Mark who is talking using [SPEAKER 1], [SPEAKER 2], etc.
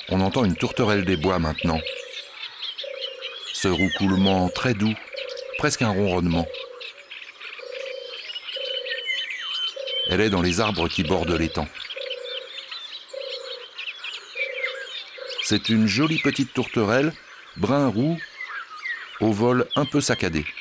[SPEAKER 1] On entend une tourterelle des bois maintenant. Ce roucoulement très doux, presque un ronronnement. Elle est dans les arbres qui bordent l'étang. C'est une jolie petite tourterelle, brun roux, au vol un peu saccadé.